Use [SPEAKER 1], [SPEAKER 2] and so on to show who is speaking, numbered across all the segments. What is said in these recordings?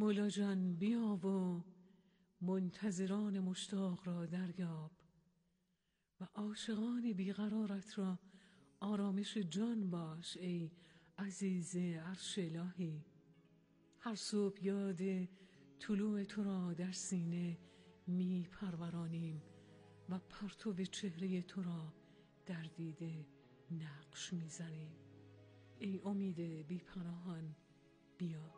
[SPEAKER 1] مولا جان بیا و منتظران مشتاق را دریاب و عاشقان بیقرارت را آرامش جان باش ای عزیز عرش الهی. هر صبح یاد طلوع تو را در سینه می پرورانیم و پرتو چهره تو را در دیده نقش می زنیم. ای امید بی پناهان بیا.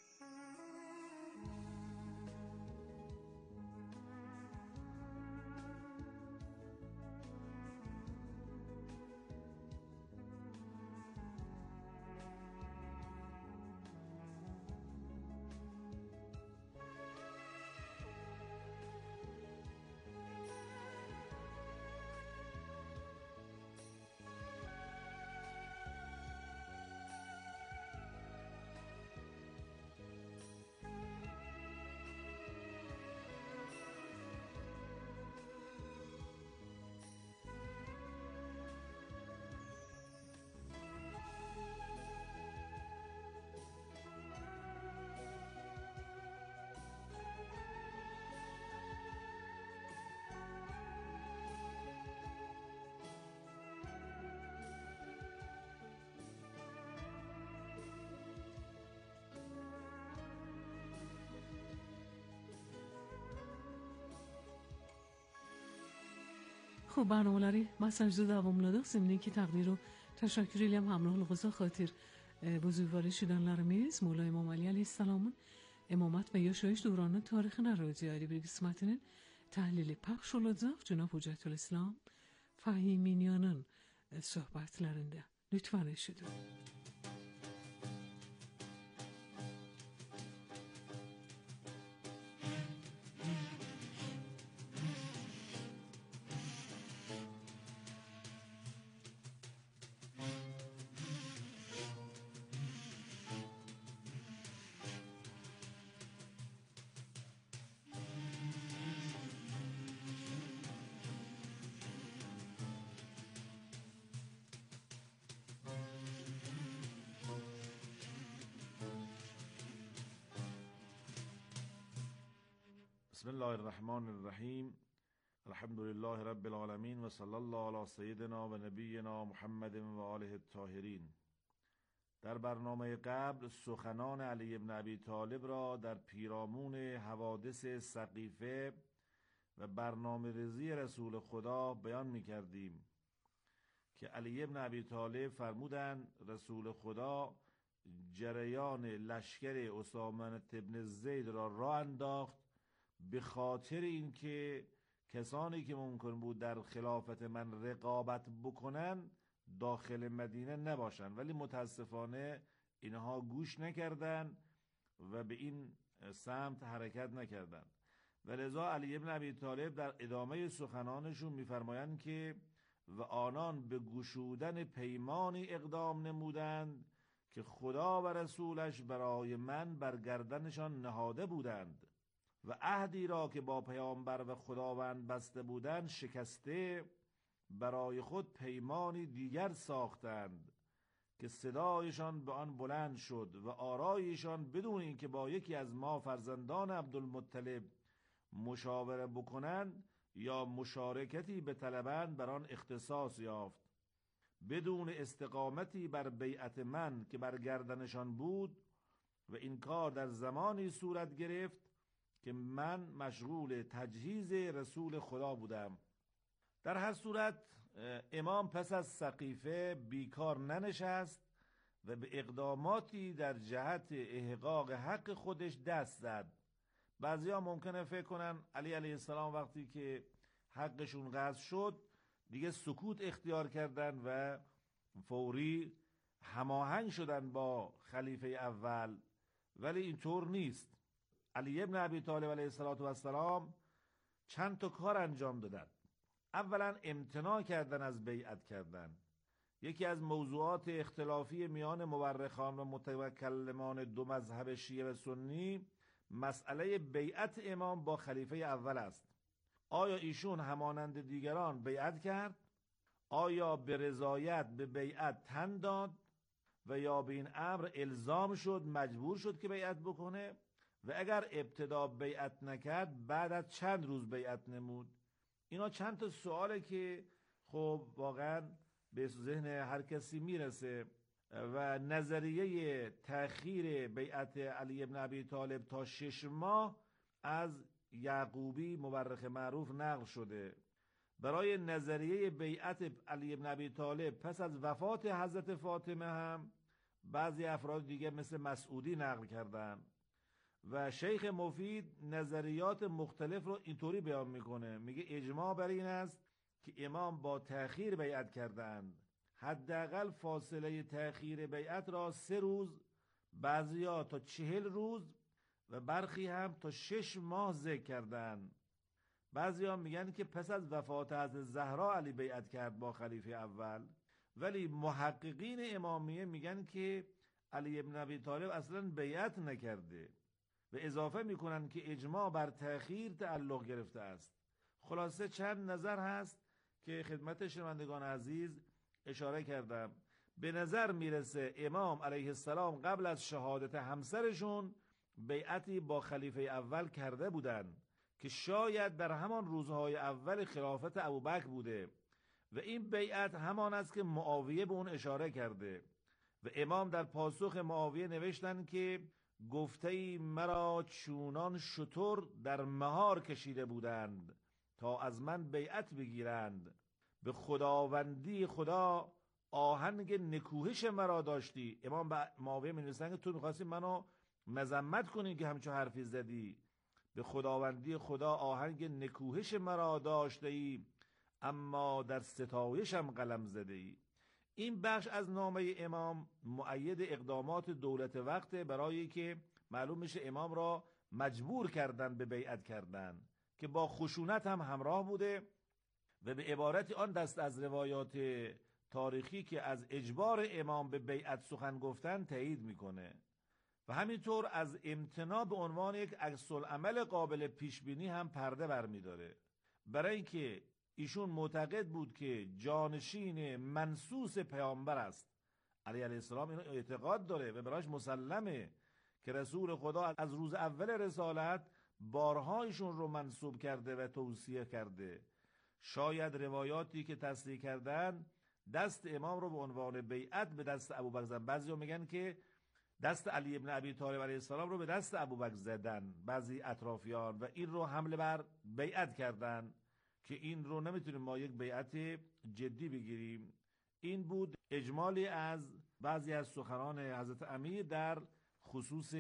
[SPEAKER 1] خب برنامه‌لری مسنجدو davomladık. Şimdiki takdir و teşekkür eylem hamrohluğunuza xatir buzurgvاری şidanlarımız Mola İmam Ali Aleyhisselam'ın imamat ve yaşayış dövrünün tarixine radiyari bir qismətinin təhlili pəxş olacaq Cənab Hüccətülislam Fəhiminiyanın söhbətlərində. Lütfən eşidin.
[SPEAKER 2] بسم الله الرحمن الرحیم. الحمد لله رب العالمین و صلی الله علی سیدنا و نبینا محمد و آله الطاهرین. در برنامه قبل سخنان علی بن ابی طالب را در پیرامون حوادث سقیفه و برنامه ریزی رسول خدا بیان می کردیم که علی بن ابی طالب فرمودند رسول خدا جریان لشکر اسامه بن زید را راه انداخت به خاطر اینکه کسانی که ممکن بود در خلافت من رقابت بکنن داخل مدینه نباشن، ولی متاسفانه اینها گوش نکردن و به این سمت حرکت نکردن و لذا علی بن ابی طالب در ادامه سخنانشون میفرمایند که و آنان به گشودن پیمانی اقدام نمودند که خدا و رسولش برای من بر گردنشان نهاده بودند و عهدی را که با پیامبر و خداوند بسته بودند شکسته برای خود پیمانی دیگر ساختند که صدایشان به آن بلند شد و آرایشان بدون اینکه با یکی از ما فرزندان عبدالمطلب مشاوره بکنند یا مشارکتی به طلبند بر آن اختصاص یافت. بدون استقامتی بر بیعت من که بر گردنشان بود و این کار در زمانی صورت گرفت که من مشغول تجهیز رسول خدا بودم. در هر صورت امام پس از سقیفه بیکار ننشست و به اقداماتی در جهت احقاق حق خودش دست زد. بعضیا ممکنه فکر کنن علی علیه السلام وقتی که حقشون غصب شد دیگه سکوت اختیار کردن و فوری هماهنگ شدن با خلیفه اول، ولی اینطور نیست. علی ابن ابی طالب علیه السلام چند تا کار انجام دادن. اولا امتناع کردن از بیعت کردن. یکی از موضوعات اختلافی میان مورخان و متکلمان دو مذهب شیعه و سنی مسئله بیعت امام با خلیفه اول است. آیا ایشون همانند دیگران بیعت کرد؟ آیا به رضایت به بیعت تن داد و یا به این امر الزام شد، مجبور شد که بیعت بکنه؟ و اگر ابتدا بیعت نکرد بعد از چند روز بیعت نمود. اینا چند تا سواله که خب واقعا به ذهن هر کسی میرسه و نظریه تأخیر بیعت علی ابن ابی طالب تا 6 ماه از یعقوبی مورخ معروف نقل شده. برای نظریه بیعت علی ابن ابی طالب پس از وفات حضرت فاطمه هم بعضی افراد دیگه مثل مسعودی نقل کردن و شیخ مفید نظریات مختلف رو اینطوری بیان میکنه، میگه اجماع بر این است که امام با تأخیر بیعت کردند. حداقل فاصله تأخیر بیعت را 3 روز، بعضیا تا 40 روز و برخی هم تا 6 ماه ذکر کردند. بعضیا میگن که پس از وفات حضرت زهرا علی بیعت کرد با خلیفه اول، ولی محققین امامیه میگن که علی ابن ابی طالب اصلا بیعت نکرده و اضافه میکنن که اجماع بر تأخیر تعلق گرفته است. خلاصه چند نظر هست که خدمت شنوندگان عزیز اشاره کردم. به نظر میرسه امام علیه السلام قبل از شهادت همسرشون بیعتی با خلیفه اول کرده بودن که شاید در همان روزهای اول خلافت ابوبکر بوده و این بیعت همان است که معاویه به اون اشاره کرده و امام در پاسخ معاویه نوشتن که گفته‌ای مرا چونان شتر در مهار کشیده بودند تا از من بیعت بگیرند. به خداوندی خدا آهنگ نکوهش مرا داشتی. امام به معاویه می‌نویسن که تو می‌خواستی منو مذمت کنی که همچون حرفی زدی. به خداوندی خدا آهنگ نکوهش مرا داشته ای، اما در ستایشم قلم زده ای. این بخش از نامه امام مؤید اقدامات دولت وقت برای که معلوم میشه امام را مجبور کردن به بیعت کردن که با خشونت هم همراه بوده و به عبارت آن دست از روایات تاریخی که از اجبار امام به بیعت سخن گفتن تایید میکنه و همینطور از امتناع به عنوان یک عکس‌العمل قابل پیش بینی هم پرده برمیداره، برای اینکه ایشون معتقد بود که جانشین منصوص پیامبر است. علی علیه السلام اینو اعتقاد داره و براش مسلمه که رسول خدا از روز اول رسالت بارها ایشون رو منصوب کرده و توصیه کرده. شاید روایاتی که تصریح کردن دست امام رو به عنوان بیعت به دست ابوبکر زدن. بعضیا میگن که دست علی ابن ابی طالب علیه السلام رو به دست ابوبکر زدن بعضی اطرافیان و این رو حمله بر بیعت کردن که این رو نمیتونیم ما یک بیعت جدی بگیریم. این بود اجمالی از بعضی از سخنان حضرت امیر در خصوص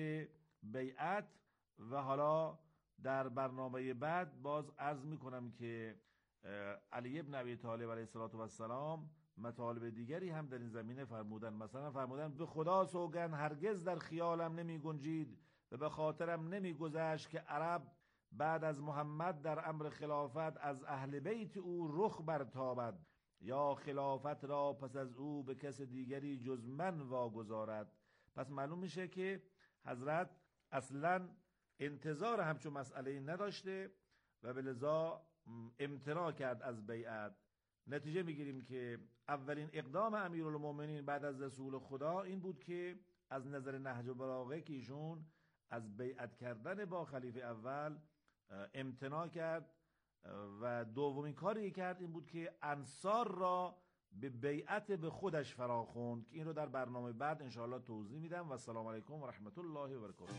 [SPEAKER 2] بیعت و حالا در برنامه بعد باز عرض میکنم که علی ابن ابی طالب علیه السلام مطالب دیگری هم در این زمینه فرمودن. مثلا فرمودن به خدا سوگند هرگز در خیالم نمی گنجید و به خاطرم نمی گذشت که عرب بعد از محمد در امر خلافت از اهل بیت او رخ برتابد یا خلافت را پس از او به کس دیگری جز من واگذارد. پس معلوم میشه که حضرت اصلا انتظار همچون مسئله نداشته و به لذا امتناع کرد از بیعت. نتیجه میگیریم که اولین اقدام امیرالمومنین بعد از رسول خدا این بود که از نظر نهج البلاغه که ایشون از بیعت کردن با خلیفه اول امتناع کرد و دومین کاری کرد این بود که انصار را به بیعت به خودش فراخوند که این رو در برنامه بعد انشاءالله توضیح میدم و السلام علیکم و رحمت الله و برکاته.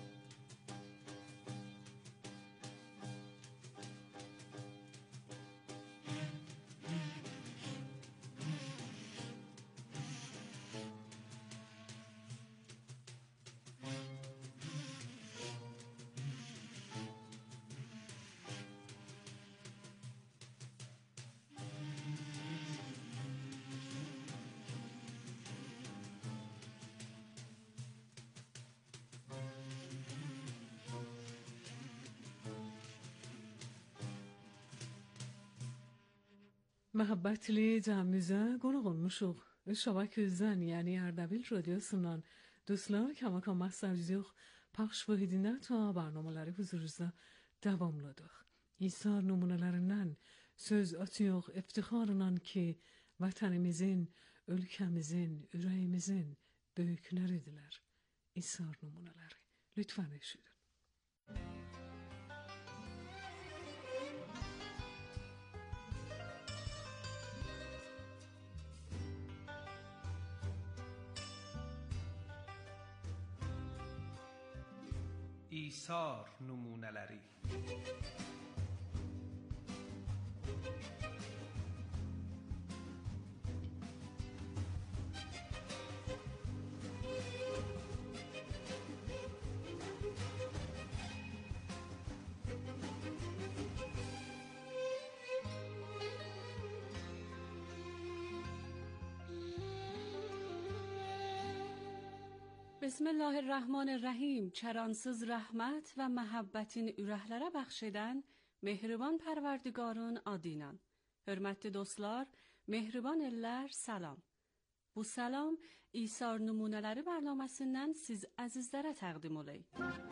[SPEAKER 1] Muhabbatli camize gönül şabaküzden yani Erdebil radyosundan dostlar kamakan masajdiq paqsh vahidine ta barnameleri huzurunuzda davamladık. İsa numunelerinden söz atıyor iftixarla ki vatanimizin, ülkemizin, yüreğimizin büyükleridiler. İsa numuneleri. Lütfen eşidin.
[SPEAKER 3] İsar numuneleri.
[SPEAKER 1] بسم الله الرحمن الرحیم. çaransız rəhmət və məhəbbətin ürəklərə bəxş edən mehriban pərverdigarın adıyla. Hörmətli dostlar, mehriban ellər, salam. Bu salam İsar nümunələri bərnaməsindən siz əzizlərə təqdim olay.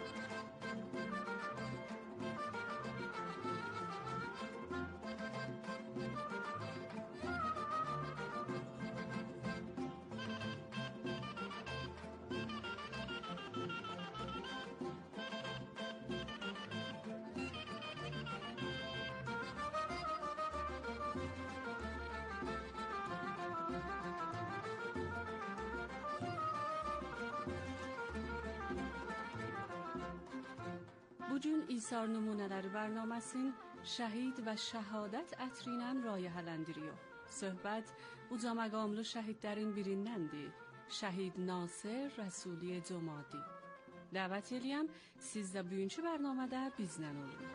[SPEAKER 1] Bugün İsar nümunələri bərnaməsin şəhid və şəhadət ətri ilə rayihələndiriyor. Söhbət uca məqamlı şəhidlərin birindəndir. Şəhid Nasir Rəsuli Comadi. Dəvət eləyəm, siz də bugünkü bərnamədə bizlə olun.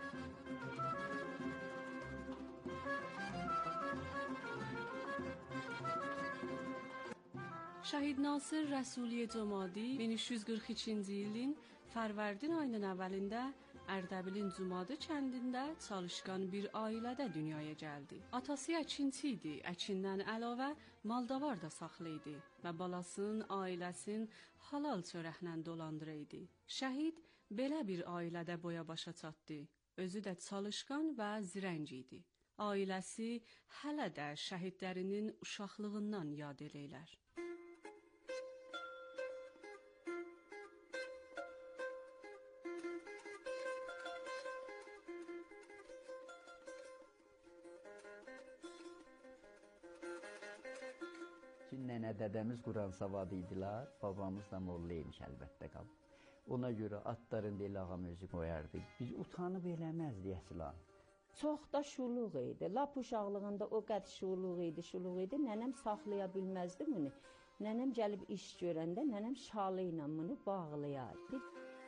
[SPEAKER 1] Şəhid Nasir Rəsuli Comadi 1342-ci ilin Fərvərdin ayının əvvəlində Ərdəbilin Cumadı kəndində çalışqan bir ailədə dünyaya gəldi. Atası əkinçi idi, əkindən əlavə maldavar da saxlı idi və balasının, ailəsinin halal çörəklə dolandırırdı. Şəhid belə bir ailədə boya başa çatdı. Özü də çalışqan və zirəng idi. Ailəsi hələ də şəhidlərinin uşaqlığından yad eləyirlər.
[SPEAKER 4] Nənə dədəmiz Quran savadı idilər, babamız da molla imiş əlbəttə qalıb. Ona görə atların da elə ağam özü qoyardı. Biz utanıb eləməzdik əslan.
[SPEAKER 5] Çox da şuluq idi. Lap uşaqlığında o qədər şuluq idi. Nənəm saxlaya bilməzdi bunu. Nənəm gəlib iş görəndə nənəm şalı ilə bunu bağlayardı.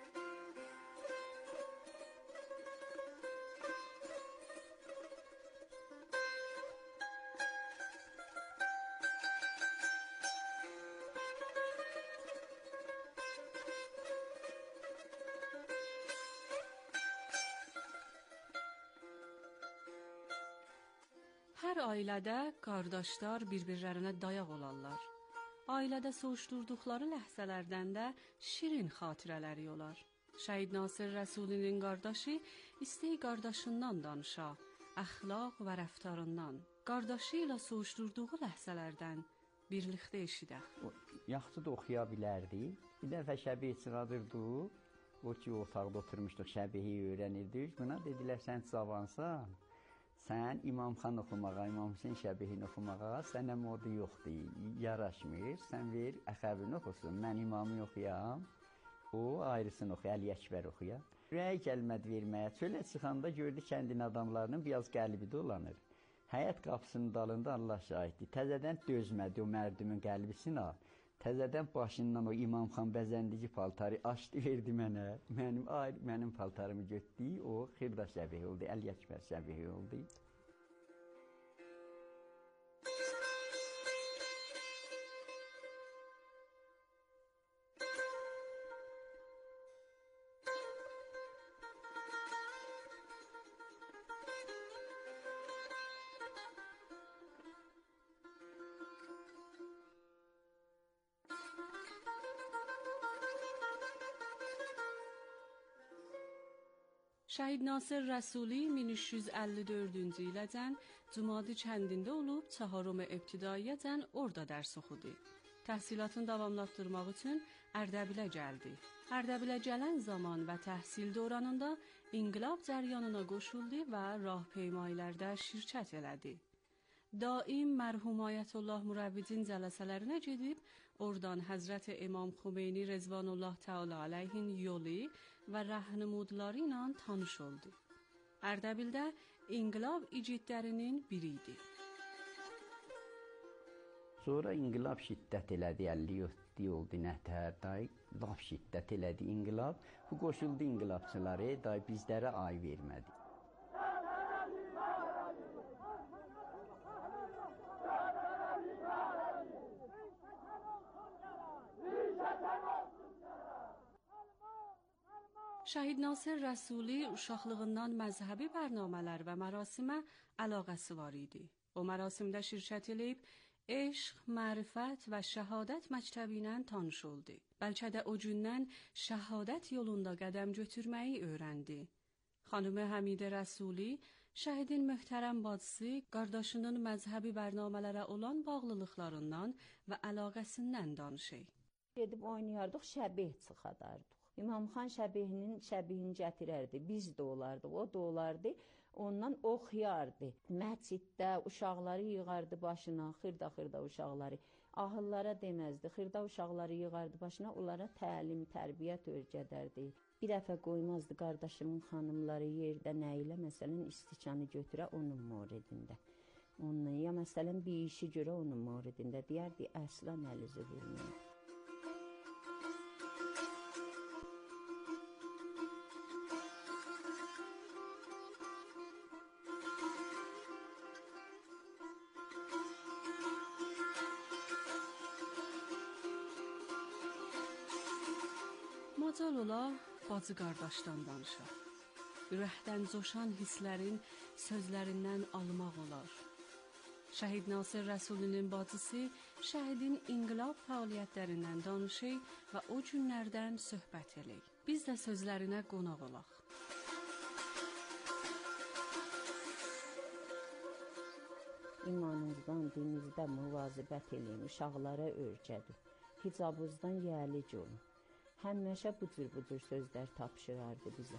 [SPEAKER 1] Hər ailədə qardaşlar bir-birlərinə dayaq olarlar. Ailədə soğuşdurduqları ləhzələrdən də şirin xatirələri olar. Şəhid Nasir Rəsulinin qardaşı istəyi qardaşından danışa, əxlaq və rəftarından, qardaşı ilə soğuşdurduğu ləhzələrdən birlikdə eşidək.
[SPEAKER 4] Yaxşı da oxuya bilərdi. Bir dəfə şəbih çıxadırdı. O ki, otaqda oturmuşduq, şəbihi öyrənirdik. Buna dedilər, sən cavansan. Sən İmam Xan oxumağa, İmam Hüseyin şəbihini oxumağa sənə modu yoxdur, yaraşmır. Sən ver, əxəbini oxusun, mən imamı oxuyam, o ayrısını oxuya, Əli Əkbər oxuya. Rəy gəlmədi verməyə, çölə çıxanda gördü kəndin adamlarının biraz qəlbi dolanır. Həyət qapısının dalında Allah şahiddir, təzədən dözmədi o mərdumun qəlbisinə. Təzədən başından o İmam Xan bəzəndici paltarı açdı, verdi mənə. Mənim paltarımı götdü, o Xirda şəbihi oldu, Əli Əkbər şəbihi oldu.
[SPEAKER 1] Şəhid Nasir Rəsuli 1354-cü iləcən Cumadı kəndində olub, 4 ibtidaiyəcən orada dərs oxudu.
[SPEAKER 6] Təhsilatını davamlatdırmaq üçün Ərdəbilə gəldi. Ərdəbilə gələn zaman və təhsil dövründə inqilab cəryanına qoşuldu və rahpeymaylərdə şirkət elədi. Daim mərhum Ayətullah Mürəvvidin cələsələrinə gedib, oradan Həzrət İmam Xümeyni Rəzvanullah Təala əleyhin yolu və rəhnumudları ilə tanış oldu. Ərdəbildə inqilab igidlərinin biri idi.
[SPEAKER 4] Sonra inqilab şiddət elədi, 57 oldu nətər, day lap şiddət elədi inqilab. Bu qoşuldu inqilabçıları, day bizlərə ay vermədi.
[SPEAKER 6] Şəhid Nasir Rəsuli uşaqlığından məzhəbi bərnamələr və mərasimə əlaqəsi var idi. O mərasimdə şirkət eləyib, eşq, mərifət və şəhadət məktəbi ilə tanış oldu. Bəlkə də o gündən şəhadət yolunda qədəm götürməyi öyrəndi. Xanımı Həmidə Rəsuli, şəhidin möhtərəm bacısı, qardaşının məzhəbi bərnamələrə olan bağlılıqlarından və əlaqəsindən danışır.
[SPEAKER 5] Gedib oynayardıq, şəbih çıxadardıq. İmamxan şəbihini gətirərdi, biz də olardıq, o da olardı. Ondan oxuyardı. Məsciddə uşaqları yığardı başına, xırda uşaqları. Ahıllara deməzdi, xırda uşaqları yığardı başına, onlara təlim, tərbiyyət öyrədərdi. Bir dəfə qoymazdı qardaşımın xanımları yerdə nə ilə, məsələn, istikanı götürə onun moridində. Onunla, ya məsələn, bir işi görə onun moridində, deyərdi, əslan əlizi verməyə.
[SPEAKER 6] Macal ola, bacı qardaşdan danışar. Ürəkdən coşan hisslərin sözlərindən almaq olar. Şəhid Nasir Rəsulinin bacısı şəhidin inqilab fəaliyyətlərindən danışır və o günlərdən söhbət eləyir. Biz də sözlərinə qonaq olaq.
[SPEAKER 5] İmanınızdan, dininizdə müvazibət eləyin, uşaqlara öyrədin. Hicabınızdan yəlic olun. Həmişə bu cür sözlər tapşırardı bizə.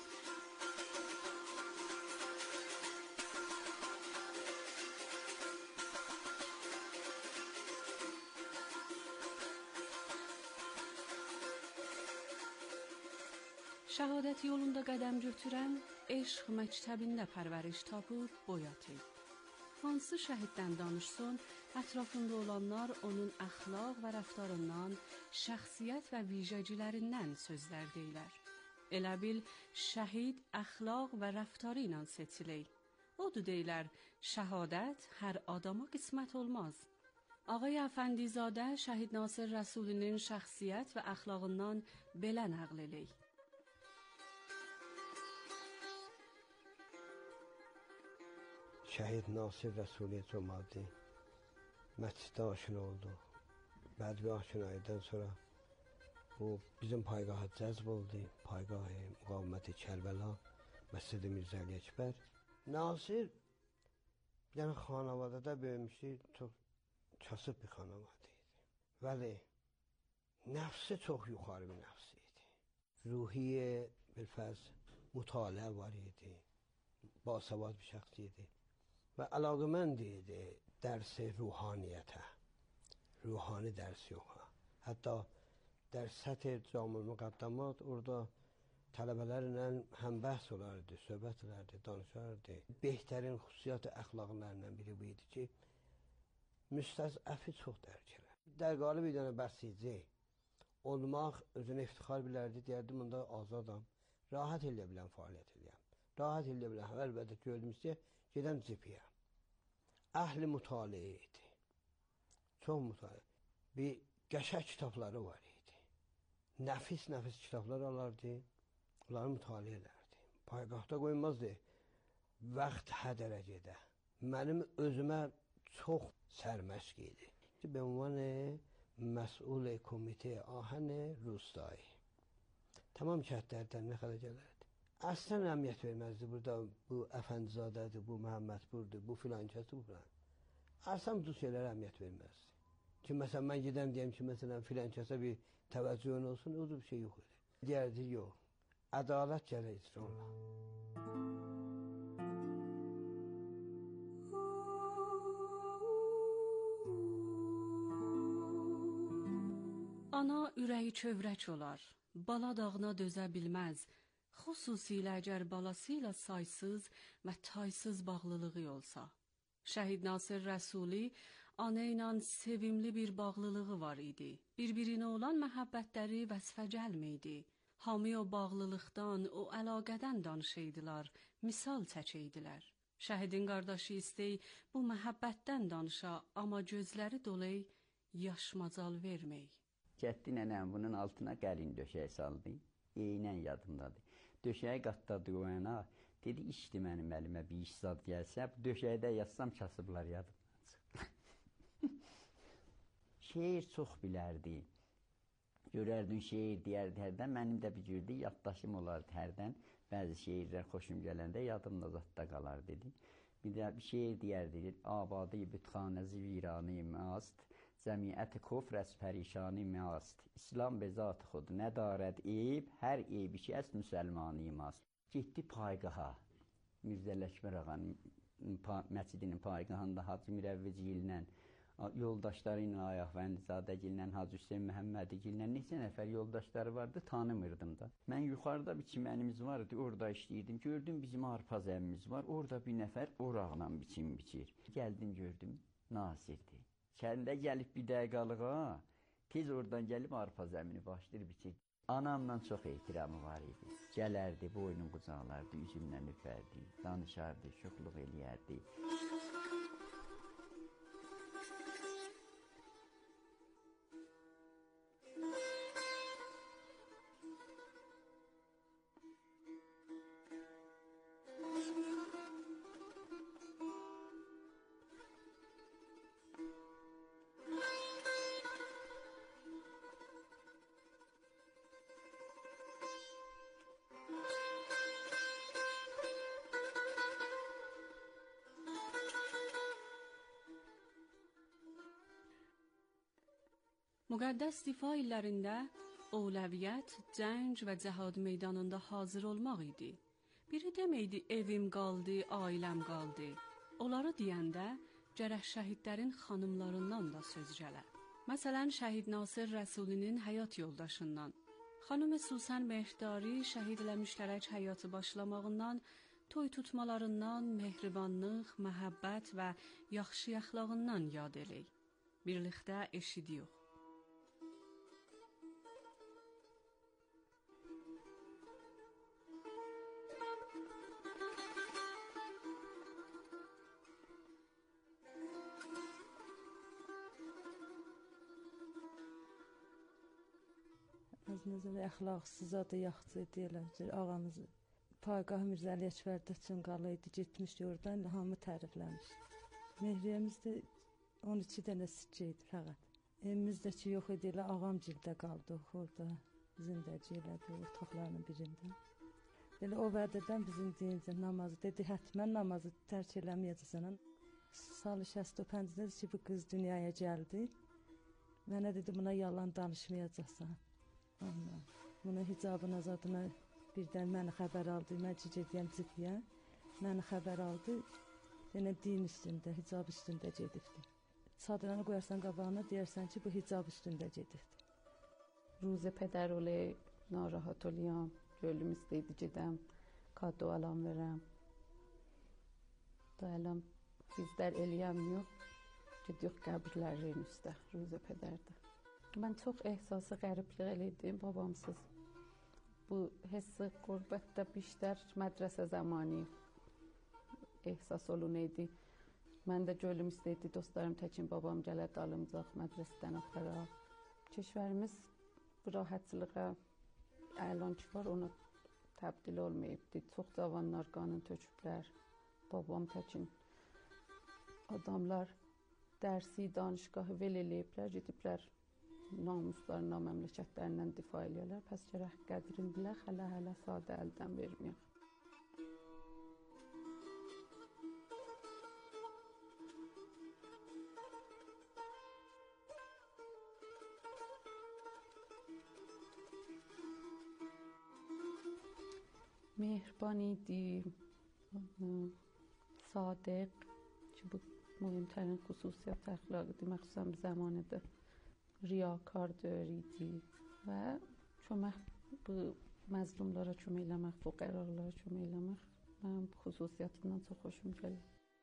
[SPEAKER 6] Şəhadət yolunda qədəm götürən eşq məktəbində pərvəriş tapıb boyatıb. Hansı şəhiddən danışsın, ətrafında olanlar onun əxlaq və rəftarından, şəxsiyyət və vicəcələrindən sözlər deyilər. Elə bil, şəhid əxlaq və rəftarı ilə seçilir. Odur deyilər, şəhadət hər adama qismət olmaz. Ağay Əfəndizadə şəhid Nasir Rəsulinin şəxsiyyət və əxlaqından belə nəql eləyir.
[SPEAKER 7] Şəhid Nasir Rəsuli cəmaəti məsciddə aşina oldu. Bədvi aşinaydan sonra bu bizim paygaha cəzb oldu. Paygahı müqaviməti Kərbəla, Məscid-i Mirzə Əli Əkbər. Nasir yəni xanavadada böyümüşdü, çox kasıb bir xanavadı idi. Vəli nəfsi çox yuxarı bir nəfsi idi. Ruhiyyə bilfəz mütaliə var idi. Basavad bir şəxs idi. Və əlaqəmənd idi dərsi ruhaniyyətə, ruhani dərs yoxa. Hətta dərs sətir, Camül Müqəddamat, orada tələbələrlə həm bəhs olardı, söhbət olardı, danışardı. Behtərin xüsusiyyəti əxlaqlarından biri bu idi ki, müstəzəfi çox dərk elər. Dərqalı bir dənə bəsici olmaq özünə iftixar bilərdi, deyərdi, bunda azadam, rahat elə bilən fəaliyyət eləyəm, rahat elə bilən, əlbəttə gördüyümüzdə gedən cipiyə. Əhli mütaliə idi. Çox mütaliə. Bir qəşəng kitabları var idi. Nəfis kitablar alardı, onları mütaliə elərdi. Paygahda qoymazdı. Vaxt hə dərəcədə. Mənim özümə çox sərməşq idi. Be عنوان مسئول کمیته آهن روستایی tamam kəndlərdən nə qədər gələrdi. Aslan əmniyyət verməzdi burada, bu Əfəndizadədir, bu Məhəmmədburdur, bu filan kəsdir, bu filan. Aslan bu şeylərə əmniyyət verməzdi. Ki mesela ben gidem diyeyim ki mesela filan kese bir teveccühün olsun, o da bir şey yok öyle. Derdi yok. Adalet gerek icra olmalı.
[SPEAKER 6] Ana ürəyi çövrək olar, bala dağına dözə bilməz, xüsusilə əgər balası ilə saysız və taysız bağlılığı olsa. Şəhid Nasir Rəsuli ana ilə sevimli bir bağlılığı var idi. Bir-birinə olan məhəbbətləri vəsfə gəlməydi. Hamı o bağlılıqdan, o əlaqədən danışaydılar, misal çəkəydilər. Şəhidin qardaşı istəy bu məhəbbətdən danışa, amma gözləri dolay, yaş macal vermək.
[SPEAKER 4] Cəddi nənəm bunun altına gəlin döşəyə saldı. Eynən yadımdadır. Döşəyə qatladı o yana. Dedi, işdi mənim əlimə bir iş zad gəlsə, döşəyədə yazsam kasıblar yadımdan çıxdı. Şeir çox bilərdi. Görərdin şeir deyərdi hərdən. Mənim də bir gürdü yaddaşım olardı hərdən. Bəzi şeirlər xoşum gələndə yadımda zadda qalar dedi. Bir də bir şeir deyərdi. Abadi bütxanəzi virani mast. Cəmiyyət kufr əz pərişani məast. İslam be zat xud nədarəd eyb, hər eybi ki əz müsəlmani mast. Getdi payqaha. Mirzə Ələkbər ağanın məscidinin payqahında Hacı Mirəvvicgillə, yoldaşları ilə Ayaqvəndizadəgillə, Hacı Hüseyin Məhəmmədgillə neçə nəfər yoldaşları vardı, tanımırdım da. Mən yuxarıda bir çimənimiz vardı, orada işləyirdim. Gördüm bizim arpa zəmmimiz var, orada bir nəfər oraqla biçim biçir. Gəldim gördüm, Nasirdir. Kəndə gəlib bir dəqiqalığa, tez oradan gəlib arpa zəmini başlayır biçir. Anamla çox ehtiramı var idi. Gələrdi, boynunu qucaqlardı, üzümlə öpərdi, danışardı, şuxluq eləyərdi.
[SPEAKER 6] Müqəddəs difa illərində əvvəliyyət, cəng və cəhad meydanında hazır olmaq idi. Biri deməkdi evim qaldı, ailəm qaldı. Onları deyəndə gərək şəhidlərin xanımlarından da söz gələ. Məsələn, Şəhid Nasir Rəsulinin həyat yoldaşından. Xanım Susan Mehdari şəhid ilə müştərək həyatı başlamağından, toy tutmalarından, mehribanlıq, məhəbbət və yaxşı əxlaqından yad elək. Birlikdə eşidiyox.
[SPEAKER 8] Az nəzər əxlaqsızadı, yaxçı deyirlər. Ağamız Payqah Mirzə Ələkbərdə Çınqalı idi, getmişdi oradan, hamı tərifləmiş. Mehriyəmiz də 12 dənə sikkə idi fəqət. Evimiz də ki, yox idi, elə ağamgildə qaldıq orada, zindəci elədi, otaqlarının birində. Belə o vədədən bizim deyincə namazı, dedi, hətmən namazı tərk eləməyəcəksən. Salı 65-də dedi ki, bu qız dünyaya gəldi. Mənə dedi, buna yalan danışmayacaqsan. Buna hicabın azadına birdən məni xəbər aldı, mən ki gediyəm ciddiyə. Məni xəbər aldı, yenə din üstündə, hicab üstündə gedibdi. Çadranı qoyarsan qabağına, deyərsən ki, bu hicab üstündə gedibdi.
[SPEAKER 9] روز پدرولي ناراحت oluyam, gönlüm istəydi gedəm, kado alam verəm. Da elam bizlər eləyəmiyor, gidiyor qəbirlərin üstə, ruza pədərdə. Mən çox ehsası qəribliq eləydim babamsız. Bu hissi qurbətdə bişlər mədrəsə zamanı ehsas olun idi. Mən də gönlüm istəydi, dostlarım təkin babam gələ dalımcaq mədrəsədən axara. Keşvərimiz bu rahatçılığa əlan ki var, ona təbdil olmayıbdı. Çox cavanlar qanın töküblər, babam təkin. Adamlar dərsi, danışqahı vel eləyiblər, gediblər namuslarına, məmləkətlərindən difa eləyərlər. Pəs gərək qədrin bilə, hələ sadə əldən verməyək. مهربان idi, صادق ki bu mühimtərin xüsusiyyət əxlaqıdır, məxsusən bu zamanədə riyakar idi və kömək, bu məzlumlara kömək eləmək, fuqəralara kömək eləmək mənim xüsusiyyətindən çox xoşum gəlir.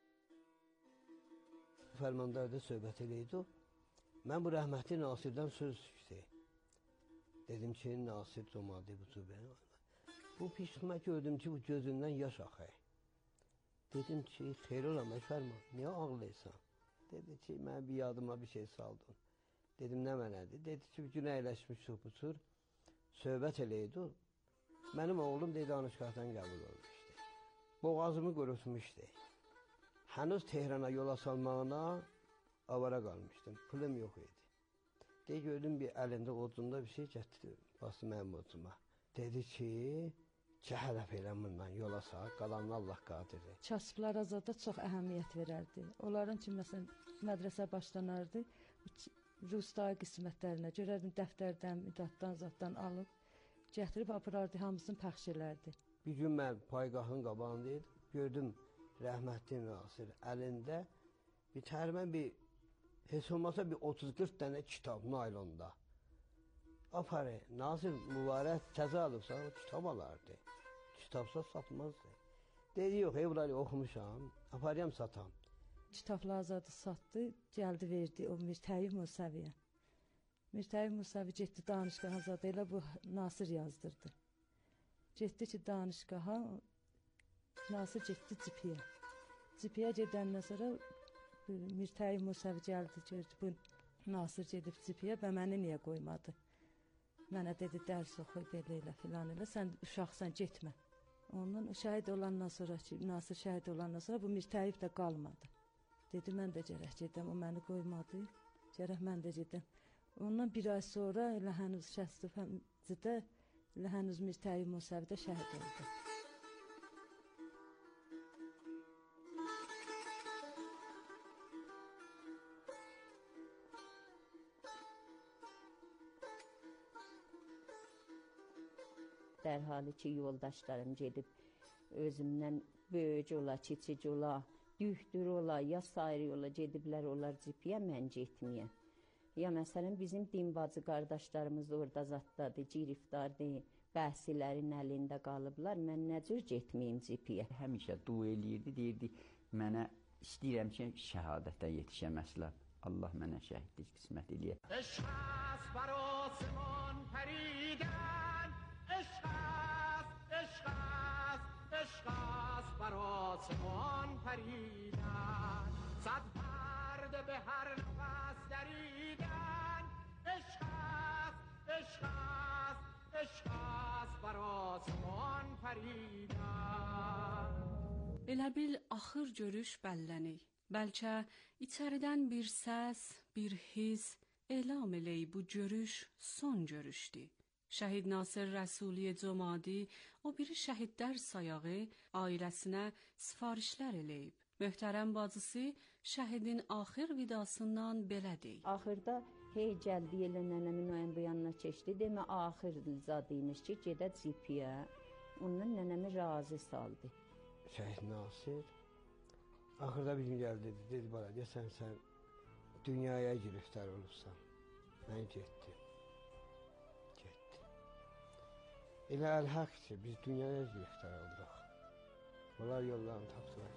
[SPEAKER 7] Fərmandarda söhbət eləydi. Mən bu rəhmətli Nasirdən söz düşdü. Dedim ki, Nasir Comadı bu cübəni. Bu pişximə gördüm ki, bu gözündən yaş axır. Dedim ki, xeyr olam Fərman, niyə ağlayırsan? Dedi ki, mən bir yadıma bir şey saldım. Dedim, nə mənədir? Dedi ki, bir gün əyləşmişdik bu cür. Söhbət eləydi. Mənim oğlum dedi, danışqahdan qəbul olmuşdu. Boğazımı qurutmuşdu. Hənuz Tehrana yola salmağına avara qalmışdım. Pulum yox idi. Deyir, gördüm bir əlində odunda bir şey gətirdi. Bastı mənim oduma. Dedi ki, cəhələf elə bundan yola sal, qalanını Allah qadirdir.
[SPEAKER 8] Kasıblar azada çox əhəmiyyət verərdi. Onların ki, məsələn, mədrəsə başlanardı, Rustay qismətlərinə görərdim, dəftərdən, müdətdən, zatdan alıb, gətirib aparardı, hamısını pəxş elərdi.
[SPEAKER 7] Bir gün mən paygahın qabağındaydım, gördüm rəhmətli Nasir əlində bir tərmən bir, heç olmasa bir 30-40 dənə kitab naylonda. Afarı, Nasir mübarək təzə alıbsa, o kitab alardı. Kitabsa satmazdı. Dedi, yox, bunları oxumuşam, aparıyam satam.
[SPEAKER 8] Kitabla azadı satdı, gəldi verdi o Mirtəyi Musəviyə. Mirtəyi Musəvi getdi danışqaha azadı, elə bu Nasir yazdırdı. Getdi ki, danışqaha, Nasir getdi cipiyə. Cipiyə gedəndən sonra Mirtəyi Musəvi gəldi, gördü, bu Nasir gedib cipiyə və məni niyə qoymadı? Mənə dedi, dərs oxuy, belə elə filan elə, sən uşaqsan, getmə. Ondan şəhid olandan sonra ki, Nasir şəhid olandan sonra bu Mirtəyib də qalmadı. Dedi, mən də gərək gedəm, o məni qoymadı, gərək mən də gedəm. Ondan bir ay sonra elə hənuz Şəstəfəmcidə, elə hənuz Mirtəyi Musəvidə şəhid oldu.
[SPEAKER 5] Dərhali ki, yoldaşlarım gedib özümdən böyüc ola, kiçic ola, dühdür ola, ya sair yola gediblər, onlar cipiyə, mən getməyə. Ya məsələn, bizim din bacı qardaşlarımız orada zatdadır, girifdardır, bəhsilərin əlində qalıblar, mən nə cür getməyim cipiyə?
[SPEAKER 4] Həmişə dua eləyirdi, deyirdi, mənə istəyirəm ki, şəhadətə yetişəm əsla. Allah mənə şəhidlik qismət eləyər.
[SPEAKER 10] Eşqas bar osman pəridən, eşqas bar osman pəridən, sad pərdə be hər nəfəs dəridən, eşqas bar osman pəridən.
[SPEAKER 6] Elə bil axır görüş bəlləni. Bəlkə içəridən bir səs, bir his elam eləyib bu görüş son görüşdü. Şəhid Nasir Rəsuli Comadi o biri şəhidlər sayağı ailəsinə sifarişlər eləyib. Möhtərəm bacısı şəhidin axır vidasından belə deyil.
[SPEAKER 5] Axırda hey gəldi elə nənəmin o bu yanına keçdi. Demə axır zad imiş ki, gedə cipiyə. Ondan nənəmi razı saldı.
[SPEAKER 7] Şəhid Nasir axırda bir gün gəldi, dedi, bala, desən sən dünyaya giriftar olubsan. Mən getdim. Elə əlhaq ki, biz dünyaya giriftar olduq. Onlar yollarını tapdılar.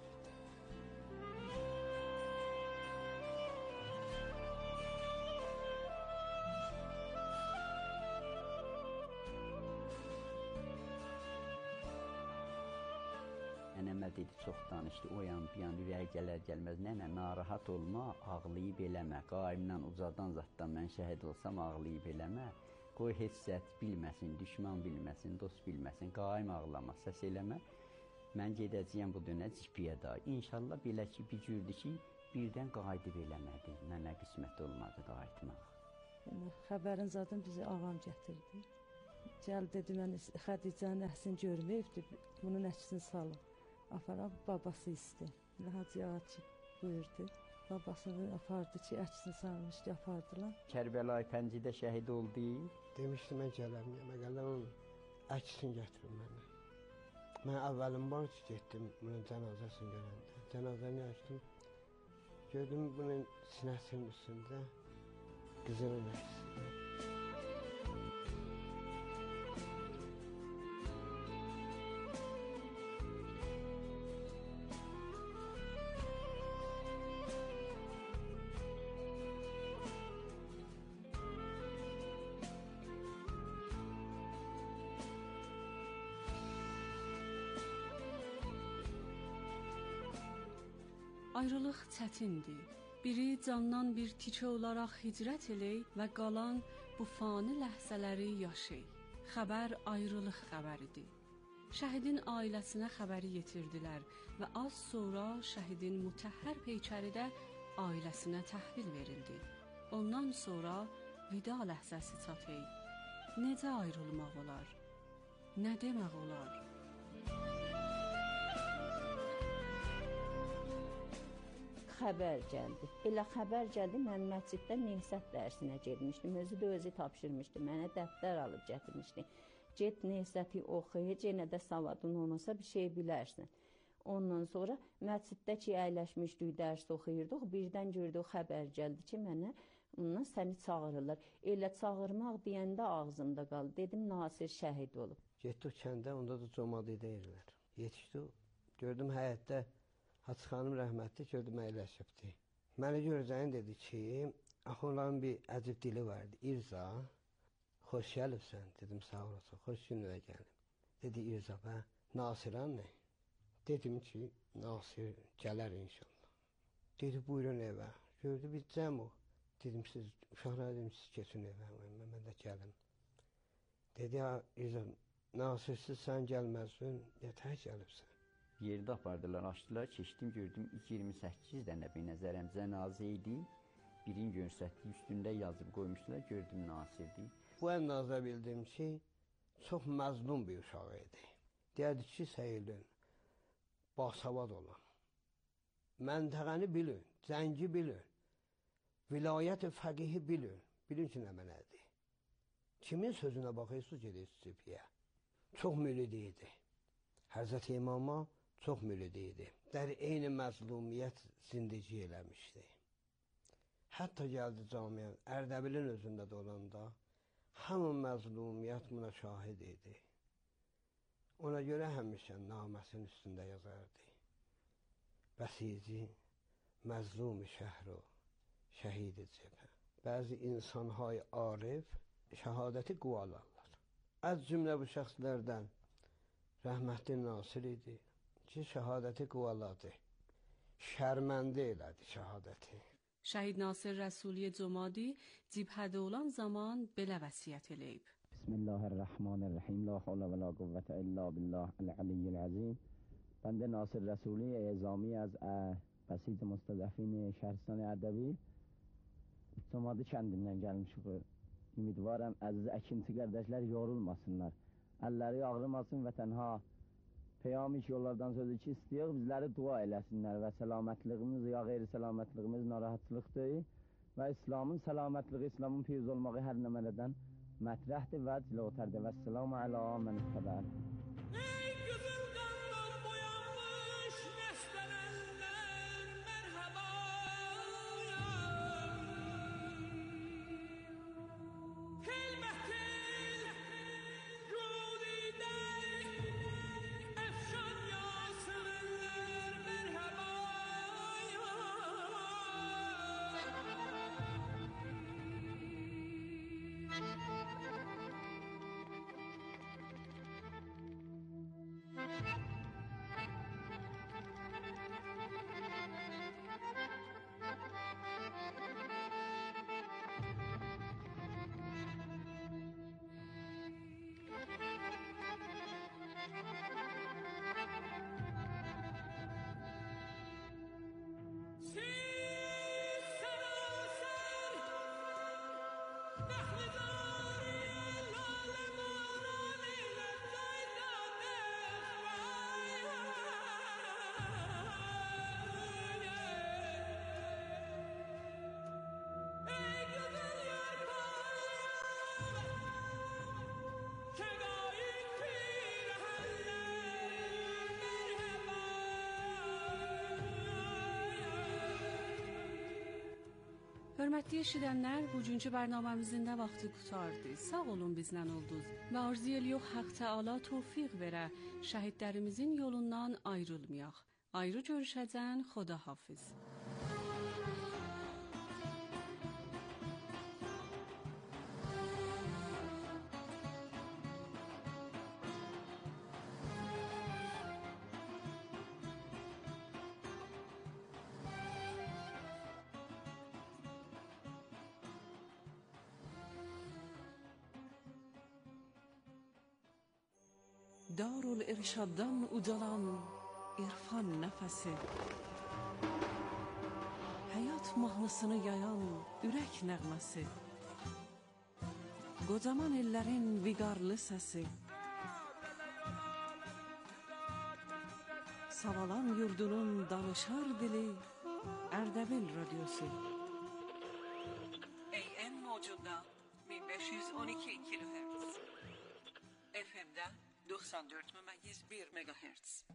[SPEAKER 4] Nənəmə dedi, çox danışdı, o yan, bir yan, ürəyi gələr gəlməz. Nənə, narahat olma, ağlayıb eləmə. Qaimdən, ucadan zatdan mən şəhid olsam, ağlayıb eləmə. Qoy heç zət bilməsin, düşman bilməsin, dost bilməsin, qaim ağlama, səs eləmə. Mən gedəcəyəm bu dönə cipiyə da. İnşallah belə ki, bir cürdür ki, birdən qayıdıb eləmədi. Mənə qismət olmadı qayıtmaq.
[SPEAKER 8] Xəbərin zaten bizi ağam gətirdi. Gəl dedi, mən Xədicənin əhsini görməyibdi, bunun əksini salın. Aparam, babası istəyir. Hacı ağa ki, buyurdu. Babasını apardı ki, əksini salmışdı, apardılar.
[SPEAKER 4] Kərbəlayı Pəncidə şəhid oldu.
[SPEAKER 7] Demişdi, mən gələmiyəm, əgərlər onun əksini gətirin mənə. Mən əvvəlin var ki, getdim bunun cənazəsini görəndə. Cənazəni açdım. Gördüm bunun sinəsinin üstündə qızılın əksi.
[SPEAKER 6] Ayrılıq çətindir. Biri candan bir tikə olaraq hicrət elək və qalan bu fani ləhzələri yaşay. Xəbər ayrılıq xəbəridir. Şəhidin ailəsinə xəbəri yetirdilər və az sonra şəhidin mutəhhər peykəri də ailəsinə təhvil verildi. Ondan sonra vida ləhzəsi çatay. Necə ayrılmaq olar? Nə demək olar?
[SPEAKER 5] Xəbər gəldi. Elə xəbər gəldi, mən məsciddə Nehsət dərsinə getmişdim. Özü də özü tapşırmışdı. Mənə dəftər alıb gətirmişdi. Get Nehsəti oxu, yenə də savadın olmasa bir şey bilərsən. Ondan sonra məsciddə ki, əyləşmişdik, dərs oxuyurduq. Birdən gördük, xəbər gəldi ki, mənə ondan səni çağırırlar. Elə çağırmaq deyəndə ağzımda qaldı. Dedim, Nasir şəhid olub.
[SPEAKER 7] Getdik kəndə, onda da Comadi deyirlər. Yetişdik, gördüm həyətdə Hacı xanım rəhmətli gördüm əyləşibdi. Mənə görəcəyin dedi ki, axı onların bir əcib dili vardı. İrza, xoş gəlibsən. Dedim, sağ olasın, xoş gününə gəlim. Dedi, İrza, bə, Nasiran nə? Dedim ki, Nasir gələr inşallah. Dedi, buyurun evə. Gördü, bir cəm o. Dedim, siz uşaqlara dedim, siz geçin evə, mən də gəlim. Dedi, İrza, Nasirsiz sən gəlməzsin, yətər gəlibsən.
[SPEAKER 4] Yerdə apardılar, açdılar, keçdim, gördüm 28 dənə benəzərəm cənazə idi. Birini görsətdi, üstündə yazıb qoymuşdular, gördüm Nasirdir.
[SPEAKER 7] Bu əndazə bildim ki, çox məzlum bir uşaq idi. Deyərdi ki, səyilin, basavad olan. Məntəqəni bilin, cəngi bilin, vilayət fəqihi bilin. Bilin ki, nə mənədir. Kimin sözünə baxıyorsunuz, gedirsiniz cübhəyə. Çox mülid idi. Həzrət İmama çox mülid idi. Dəri eyni məzlumiyyət zindigi eləmişdi. Hətta gəldi camiyə, Ərdəbilin özündə də olanda, hamı məzlumiyyət buna şahid idi. Ona görə həmişə naməsin üstündə yazardı. Bəsici, məzlum-i şəhru, şəhid-i cəbhə. Bəzi insanhay arif şəhadəti quvalarlar. Az cümlə bu şəxslərdən rəhmətli Nasir idi ki, şəhadəti quvaladı. Şərməndə elədi şəhadəti.
[SPEAKER 6] Şəhid Nasir Rəsuli Comadi cibhədə olan zaman belə vəsiyyət eləyib.
[SPEAKER 11] Bismillahirrahmanirrahim. La havle ve la kuvvete illa billah el-aliyyil azim. Bende Nasir Rəsuli ezami az bəsic müstəzəfin Şəhristan Ərdəbil Comadi kəndindən gəlmişik. Ümidvarım əziz əkinçi qardaşlar yorulmasınlar. Əlləri ağrımasın və tənha Peyami-i yollardan sözü ki, istəyək bizləri dua eləsinlər və səlamətliyimiz ya qeyri-səlamətliyimiz narahatçılıqdır və İslamın səlamətliyi, İslamın fiyuz olmağı hər nəmələdən mətrəhdir və cilotərdir və səlamu ələ mən istəbər.
[SPEAKER 6] Hörmətli eşidənlər, bugünkü proqramımızın da vaxtı qurtardı. Sağ olun bizlə oldunuz və arzu edirik Haqq Təala tövfiq verə, şəhidlərimizin yolundan ayrılmayaq. Ayrı görüşəcən, Xudahafiz. Darülirşaddan ucalan irfan nəfəsi, həyat mahnısını yayan ürək nəğməsi, qocaman ellərin viqarlı səsi, Savalan yurdunun danışar dili, Ərdəbil radiosu. AM mövcudda 1512 kHz, FM'də 94,1 MHz.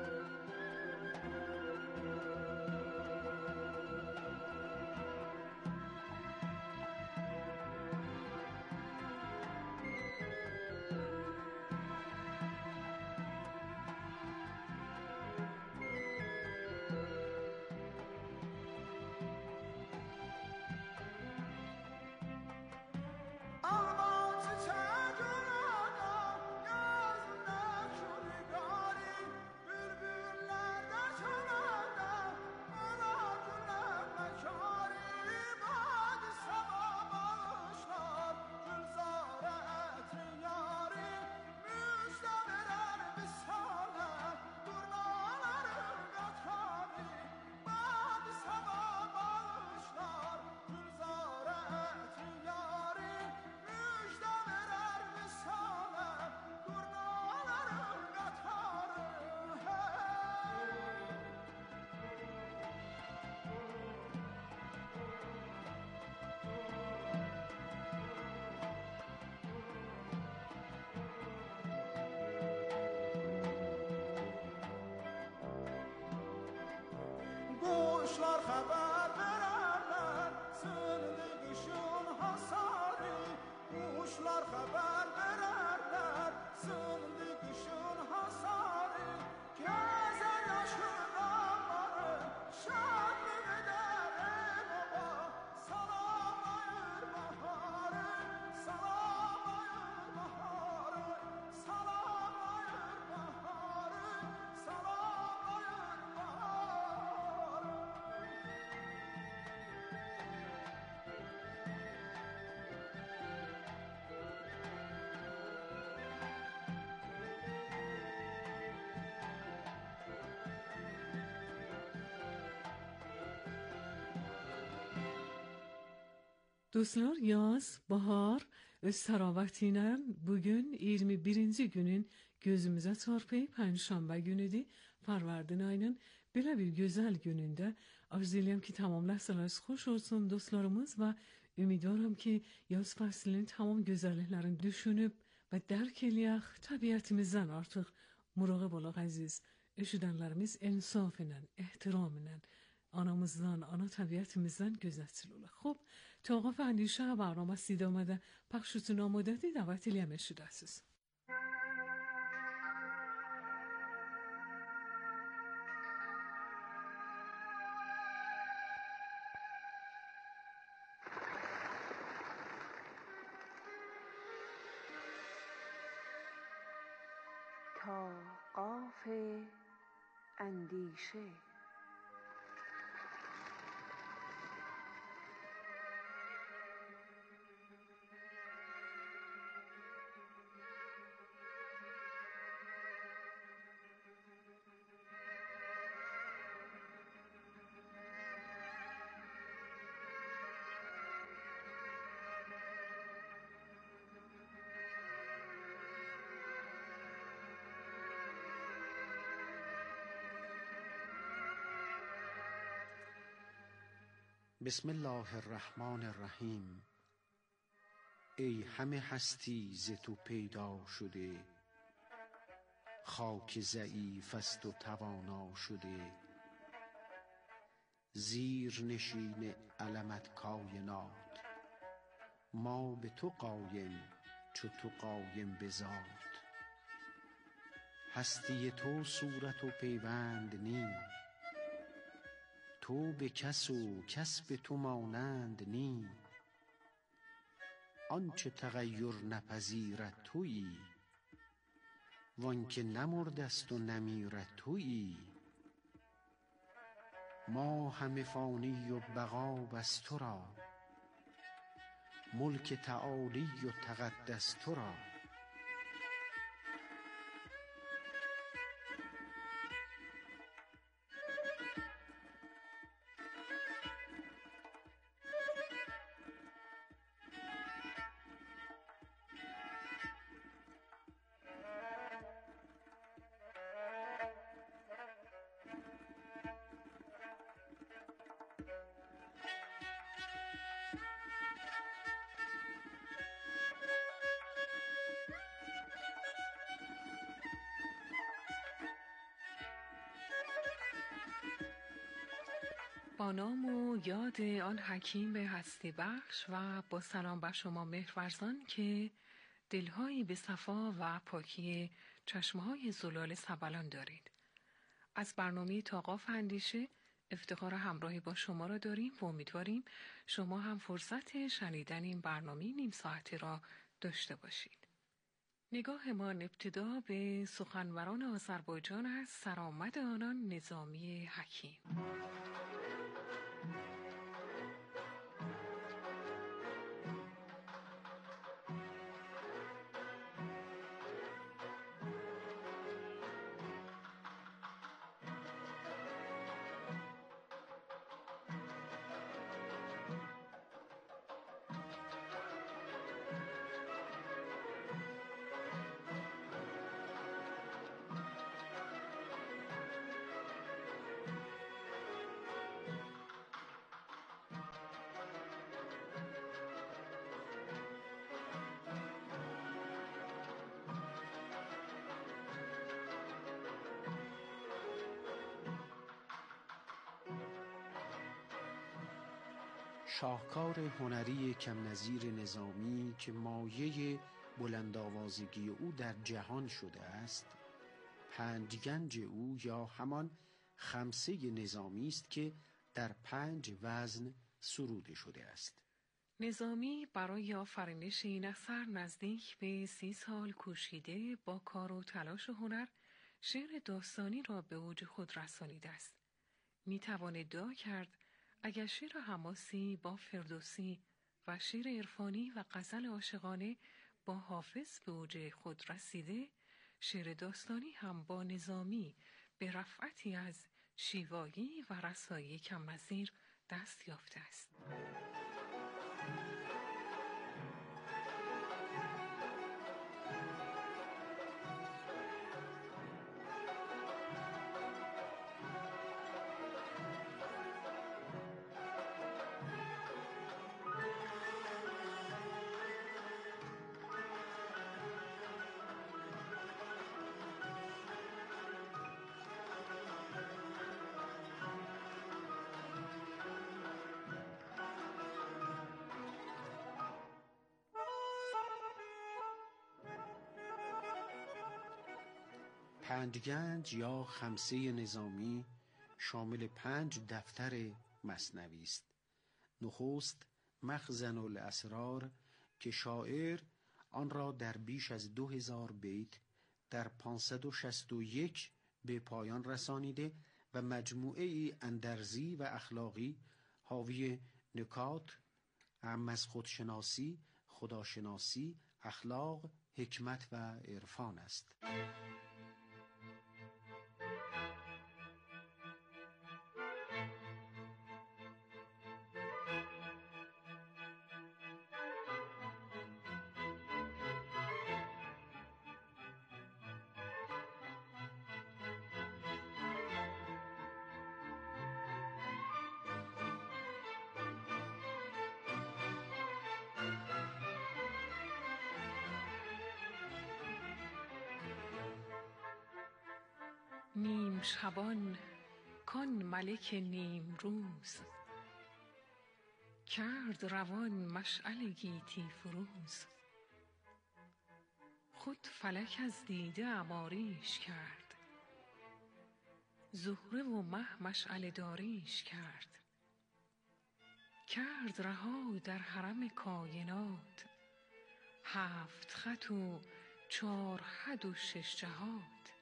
[SPEAKER 10] Kuşlar haber vererler sındı kışın hasarı. Kuşlar haber vererler sındı kışın hasarı. Gezer yaşlı dağları şenlik eder ey baba. Salam ayır baharı, salam ayır baharı, salam ayır baharı, salam ayır baharı.
[SPEAKER 1] Dostlar, yaz, bahar öz təravəti ilə bugün 21-ci günün gözümüzə çarpıb Pənjşənbə günüdür. Fərvərdin ayının belə bir gözəl günündə arzu edirəm ki, tamam ləhzələriniz xoş olsun dostlarımız və ümidvaram ki, yaz fəslinin tamam gözəlliklərini düşünüb və dərk eləyək, təbiətimizdən artıq muraqib olaq əziz. Eşidənlərimiz insaf ilə, ehtiram ilə anamızdan, ana təbiətimizdən gözətçil olaq. Xoب، توقف اندیشه برنامه سید آمده پخشتون آماده دی دعوت الیم اشیدسیز.
[SPEAKER 6] تا قاف اندیشه
[SPEAKER 12] بسم الله الرحمن الرحیم. ای همه هستی ز تو پیدا شده، خاک ضعیف است و توانا شده. زیر نشین علمت کاینات. ما به تو قایم چو تو قایم به ذات. هستی تو صورت و پیوند نی، تو به کس و کس به تو مانند نی. آنچه تغیر نپذیرد تویی، وانکه نمردست و نمیرد تویی. ما همه فانی و بقا بس تو را، ملک تعالی و تقدس تو را.
[SPEAKER 1] با نام و یاد آن حکیم هستی بخش و با سلام بر شما مهرورزان که دلهایی به صفا و پاکی چشمهای زلال سبلان دارید. از برنامه تاقاف اندیشه افتخار همراهی با شما را داریم و امیدواریم شما هم فرصت شنیدن این برنامه نیم ساعته را داشته باشید. نگاه ما ابتدا به سخنوران آذربایجان است. سرآمد آنان نظامی حکیم.
[SPEAKER 12] شاهکار هنری کم نظیر نظامی که مایه بلندآوازگی او در جهان شده است، پنجگنج او یا همان خمسه نظامی است که در 5 وزن سروده شده است.
[SPEAKER 1] نظامی برای آفرینش این اثر نزدیک به 30 سال کوشیده با کار و تلاش و هنر شعر داستانی را به اوج خود رسانیده است. میتوان ادعا کرد اگر شعر حماسی با فردوسی و شعر عرفانی و غزل عاشقانه با حافظ به اوج خود رسیده، شعر داستانی هم با نظامی به رفعتی از شیوایی و رسایی کم نظیر دست یافته است.
[SPEAKER 12] پنجگنج یا خمسه نظامی شامل 5 دفتر مثنوی است. نخست مخزن الاسرار که شاعر آن را در بیش از 2000 بیت در 561 به پایان رسانیده و مجموعه ای اندرزی و اخلاقی حاوی نکات اعم از خودشناسی، خداشناسی، اخلاق، حکمت و عرفان است.
[SPEAKER 1] نیم شبان کان ملک نیمروز، کرد روان مشعل گیتی فروز. خود فلک از دیده عماریش کرد، زهره و مه مشعله داریش کرد. کرد رها در حرم کاینات، 7 خط و 4 حد و 6 جهات.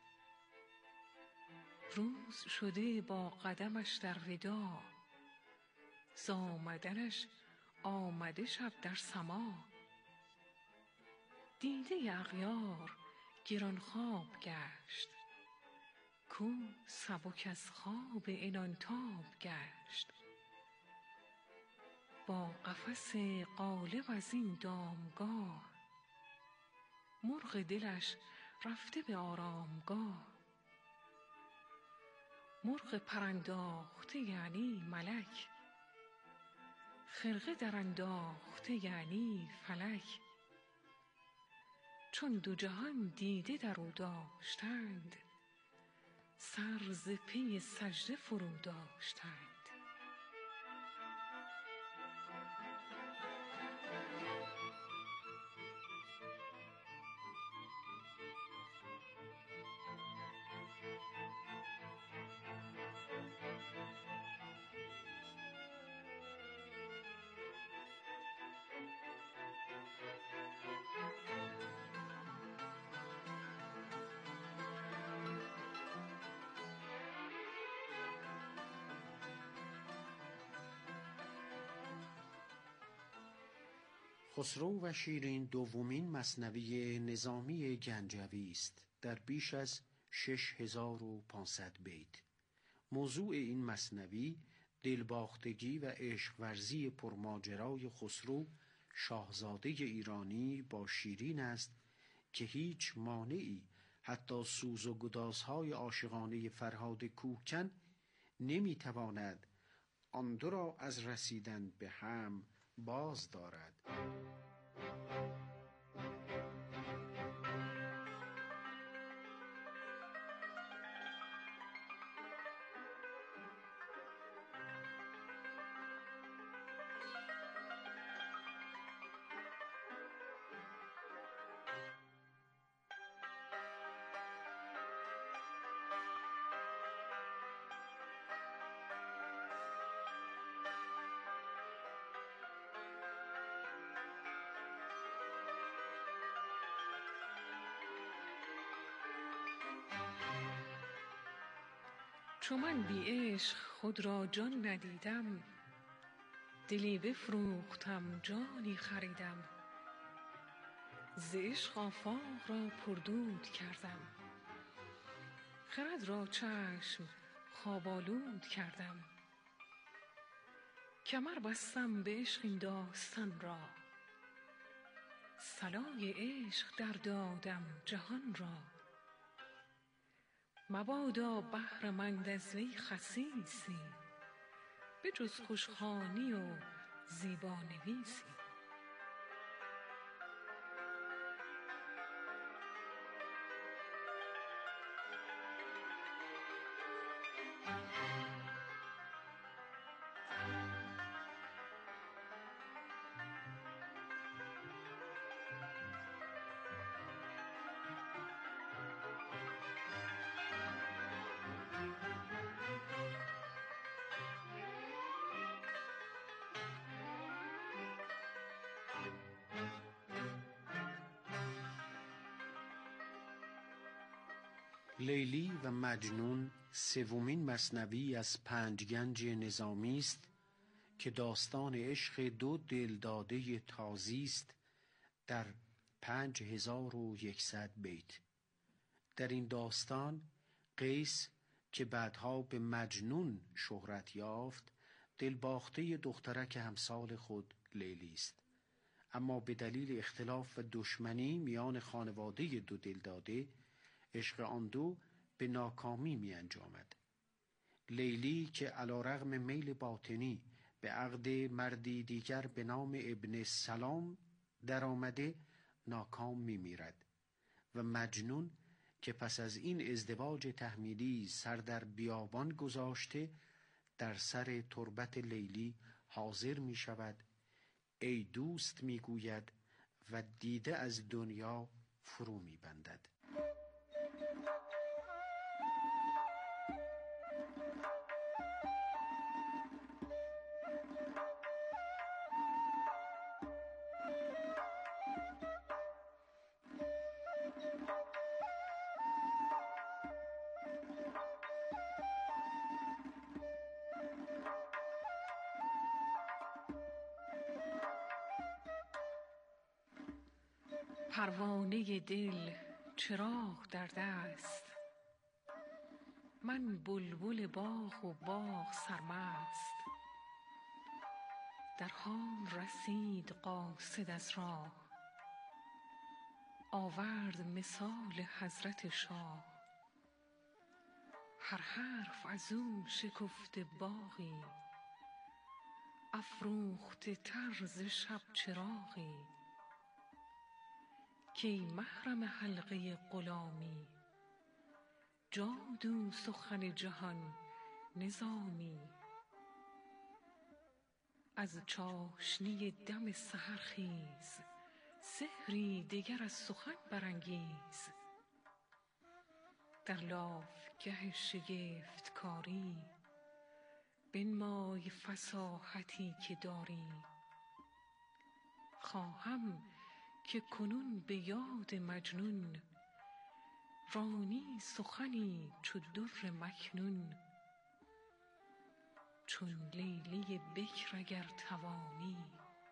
[SPEAKER 1] روز شده با قدمش در وداع، ز آمدنش آمده شب در سماع. دیده اغیار گران خواب گشت، کو سبک از خواب عنان تاب گشت. با قفس قالب از این دامگاه، مرغ دلش رفته به آرامگاه. مرغ پرانداخته یعنی ملک، خرقه در انداخته یعنی فلک. چون 2 جهان دیده در او داشتند، سر ز پی سجده فرو داشتند.
[SPEAKER 12] خسرو و شیرین دومین مثنوی نظامی گنجوی است در بیش از 6500 بیت. موضوع این مثنوی دلباختگی و عشق ورزی پرماجرای خسرو شاهزاده ایرانی با شیرین است که هیچ مانعی حتی سوز و گدازهای عاشقانه فرهاد کوهکن نمیتواند آن 2 را از رسیدن به هم باز دارد.
[SPEAKER 1] چو من بی عشق خود را جان ندیدم، دلی بفروختم جانی خریدم. ز عشق آفاق را پردود کردم، خرد را چشم خواب آلود کردم. کمر بستم به عشق این داستان را، صلای عشق در دادم جهان را. مبادا بهره‌مند از وی خسیسی، به جز خوشخوانی و زیبانویسی.
[SPEAKER 12] لیلی و مجنون 3مین مثنوی از 5 گنج نظامی است که داستان عشق 2 دلداده تازی است در 5100 بیت. در این داستان قیس که بعدها به مجنون شهرت یافت دلباخته دخترک همسال خود لیلی است، اما به دلیل اختلاف و دشمنی میان خانواده 2 دلداده عشق آن 2 به ناکامی می انجامد. لیلی که علیرغم میل باطنی به عقد مردی دیگر به نام ابن سلام در آمده ناکام می میرد و مجنون که پس از این ازدواج تحمیلی سر در بیابان گذاشته در سر تربت لیلی حاضر می شود. ای دوست می گوید و دیده از دنیا فرو می بندد.
[SPEAKER 1] پروانه دل چراغ در دست، من بلبل باغ و باغ سرمست. در حال رسید قاصد از راه، آورد مثال حضرت شاه. هر حرف از او شکفته باغی، افروخته تر ز شب چراغی. کی محرم حلقه غلامی، جادو سخن جهان نظامی. از چاشنی دم سحر خیز، سحری دگر از سخن برانگیز. در لافگه شگفت کاری، بنمای فصاحتی که داری. خواهم که کنون به یاد مجنون، رانی سخنی چو در مکنون. چون لیلی بکر اگر توانی،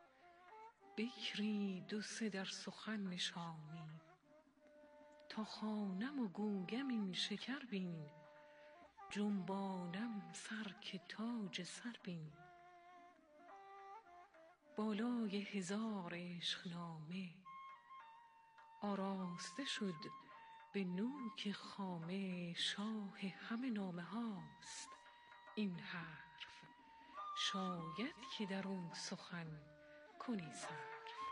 [SPEAKER 1] بکری دو سه در سخن نشانی. تا خوانم و گویم این شکر بین، جنبانم سر که تاج سر بین. بالای 1000 عشقنامه، آراسته شد به نوک خامه. شاه همه نامه هاست این حرف، شاید که در او سخن کنی صرف.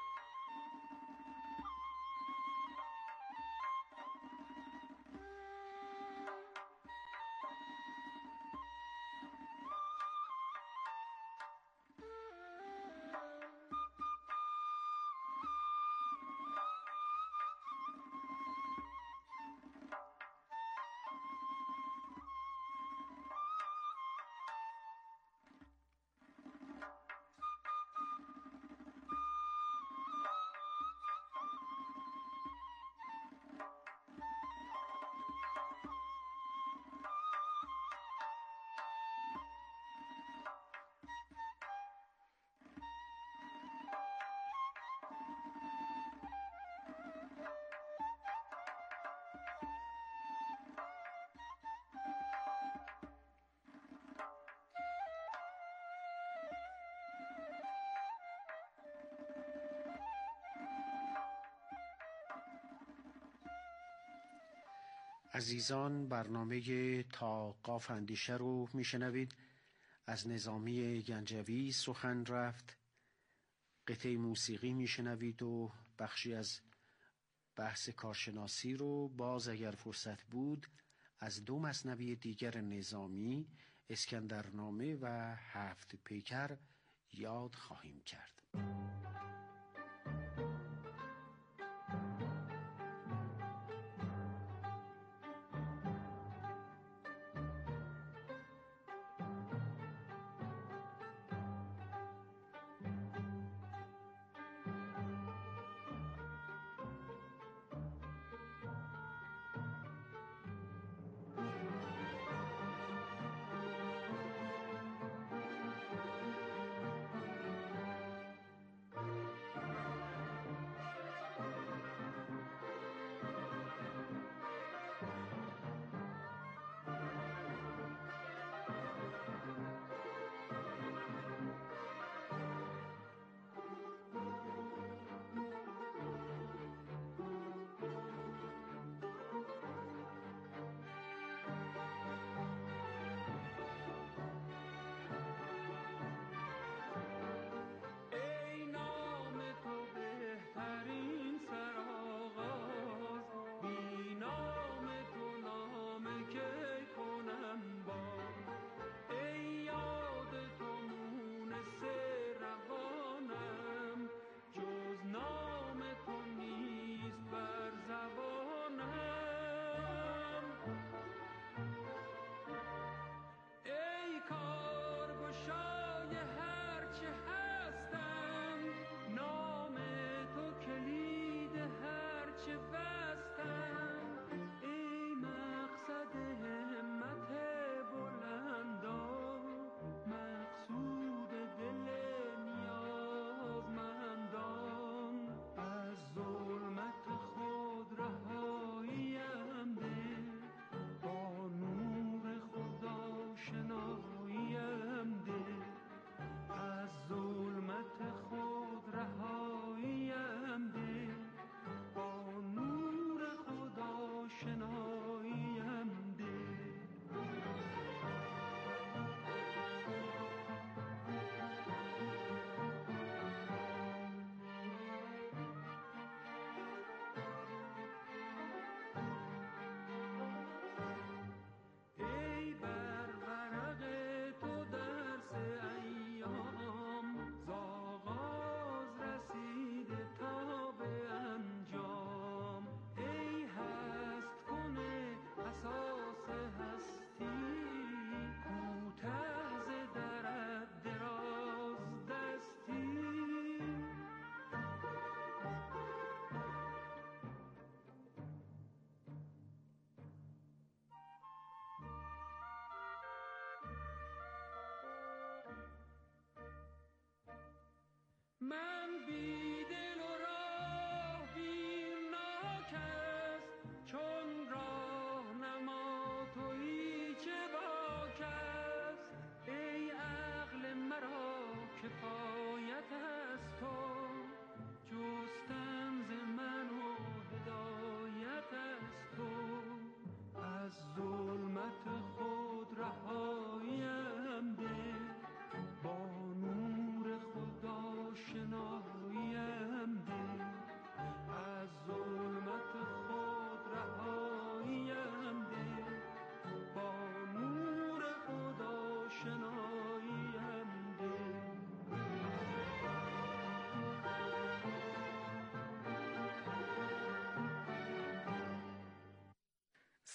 [SPEAKER 12] عزیزان، برنامه تا قاف اندیشه رو میشنوید. از نظامی گنجوی سخن رفت، قطعه موسیقی میشنوید و بخشی از بحث کارشناسی رو باز اگر فرصت بود از 2 مثنوی دیگر نظامی، اسکندرنامه و 7 پیکر یاد خواهیم کرد.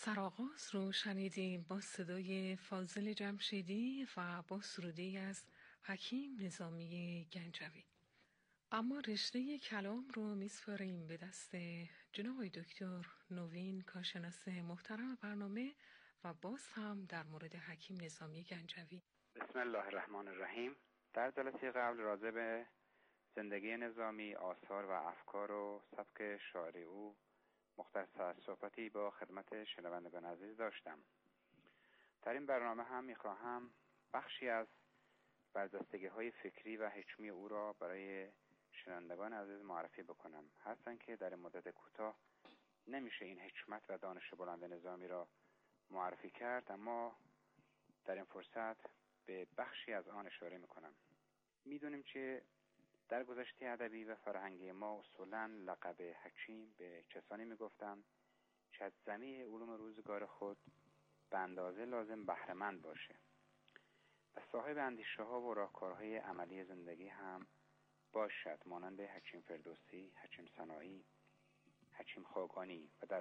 [SPEAKER 1] سرآغاز رو شنیدیم با صدای فاضل جمشیدی و با سرودی از حکیم نظامی گنجوی. اما رشته کلام رو میسپاریم به دست جناب آقای دکتر نوین کارشناس محترم برنامه و باز هم در مورد حکیم نظامی گنجوی.
[SPEAKER 13] بسم الله الرحمن الرحیم. در جلسه قبل راجع به زندگی نظامی، آثار و افکار و سبک شعری او مختصر صحبتی با خدمت شنوندگان عزیز داشتم. در این برنامه هم میخواهم بخشی از برجستگی‌های فکری و حکمی او را برای شنوندگان عزیز معرفی بکنم. هرچند که در مدت کوتاه نمیشه این حکمت و دانش بلند نظامی را معرفی کرد، اما در این فرصت به بخشی از آن اشاره میکنم. میدونیم که در گذشته ادبی و فرهنگی ما اصولاً لقب حکیم به کسانی میگفتند که از جمیع علوم روزگار خود به اندازه لازم بهره‌مند باشه و صاحب اندیشه ها و راهکارهای عملی زندگی هم باشد، مانند حکیم فردوسی، حکیم سنایی، حکیم خاقانی و در